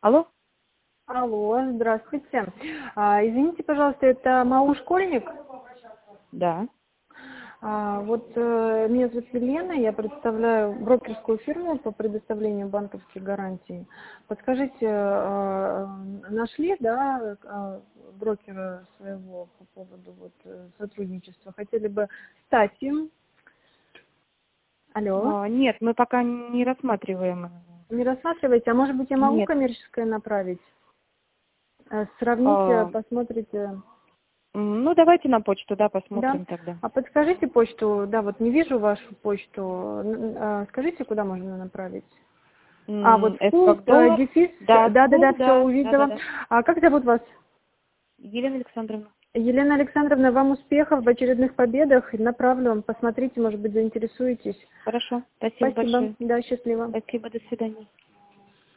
Алло? Алло, здравствуйте. Извините, пожалуйста, это МАУ «Школьник»? Да. Меня зовут Елена, я представляю брокерскую фирму по предоставлению банковских гарантий. Подскажите, нашли, да, брокера своего по поводу сотрудничества? Хотели бы стать им? Алло, Нет, мы пока не рассматриваем. не рассматриваете? А может быть, я могу Нет. коммерческое направить? Сравните, посмотрите. Ну, давайте на почту, да, Да. посмотрим тогда. А подскажите почту, да, вот не вижу вашу почту. Скажите, куда можно направить? Вот вкус, Эсфагдолов. дефис, Да, да, вкус, все да, увидела. да. А как зовут вас? Елена Александровна. Елена Александровна, вам успехов в очередных победах. Направлю вам, посмотрите, может быть, заинтересуетесь. Хорошо. Спасибо Спасибо, большое. да, счастливо. Спасибо, до свидания.